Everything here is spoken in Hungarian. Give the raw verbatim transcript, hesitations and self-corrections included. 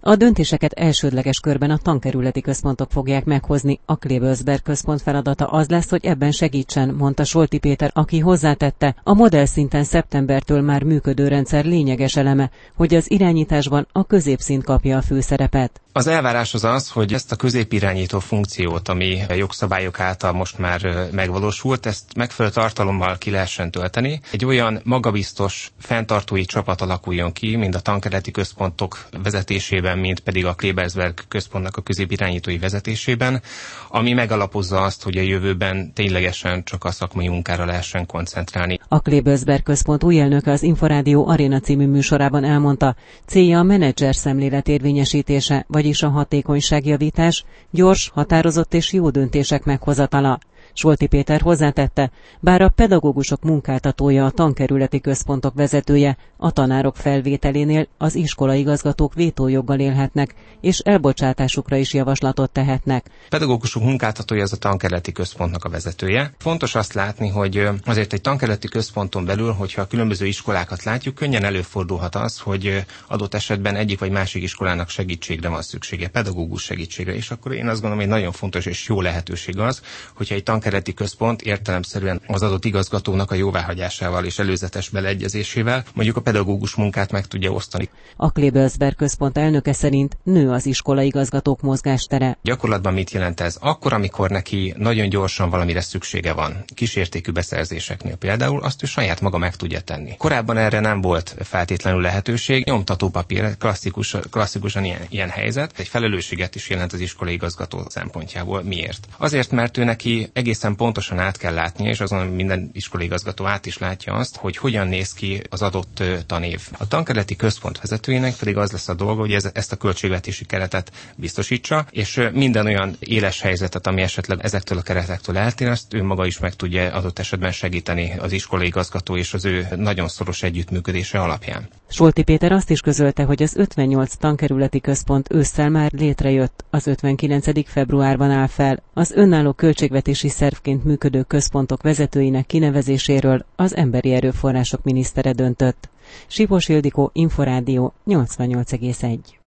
A döntéseket elsődleges körben a tankerületi központok fogják meghozni. A Klebersberg központ feladata az lesz, hogy ebben segítsen, mondta Solti Péter, aki hozzátette, a modell szinten szeptembertől már működő rendszer lényeges eleme, hogy az irányításban a középszint kapja a főszerepet. Az elvárás az az, hogy ezt a középirányító funkciót, ami a jogszabályok által most már megvalósult, ezt megfelelő tartalommal ki lehessen tölteni. Egy olyan magabiztos, fenntartói csapat alakuljon ki, mind a tankerületi központok vezetésében, mint pedig a Klebersberg központnak a középirányítói vezetésében, ami megalapozza azt, hogy a jövőben ténylegesen csak a szakmai munkára lehessen koncentrálni. A Klebersberg központ új elnöke az Inforádió Aréna című műsorában elmondta, célja a menedzser szemlélet érvényesítése, vagyis a hatékonyságjavítás, gyors, határozott és jó döntések meghozatala. Solti Péter hozzátette, bár a pedagógusok munkáltatója, a tankerületi központok vezetője, a tanárok felvételénél az iskolaigazgatók vétójoggal élhetnek, és elbocsátásukra is javaslatot tehetnek. A pedagógusok munkáltatója az a tankerületi központnak a vezetője. Fontos azt látni, hogy azért egy tankerületi központon belül, hogyha a különböző iskolákat látjuk, könnyen előfordulhat az, hogy adott esetben egyik vagy másik iskolának segítségre van szüksége, pedagógus segítségre, és akkor én azt gondolom, hogy nagyon fontos és jó lehetőség az, hogyha egy tankerületi központ értelemszerűen az adott igazgatónak a jóváhagyásával és előzetes beleegyezésével mondjuk a pedagógus munkát meg tudja osztani. A Klebersberg központ elnöke szerint nő az iskolaigazgatók mozgástere. Gyakorlatban mit jelent ez? Akkor, amikor neki nagyon gyorsan valamire szüksége van, kísértékű beszerzéseknél például, azt ő saját maga meg tudja tenni. Korábban erre nem volt feltétlenül lehetőség. Nyomtatópapír klasszikus, klasszikusan ilyen, ilyen helyzet. Egy felelősséget is jelent az iskolaigazgató szempontjából. Miért? Azért, mert ő neki egészen pontosan át kell látnia, és azon minden iskolaigazgató át is látja azt, hogy hogyan néz ki az adott tanév. A tankerületi központ vezetőjének pedig az lesz a dolga, hogy ez, ezt a költségvetési keretet biztosítsa, és minden olyan éles helyzetet, ami esetleg ezektől a keretektől eltér, azt ő maga is meg tudja adott esetben segíteni az iskolaigazgató és az ő nagyon szoros együttműködése alapján. Solti Péter azt is közölte, hogy az ötvennyolc tankerületi központ ősszel már létrejött, az ötvenkilencedik februárban áll fel. Az önálló költségvetési szervként működő központok vezetőinek kinevezéséről az Emberi Erőforrások minisztere döntött. Sipos Ildikó, Inforádió, nyolcvannyolc egész egy.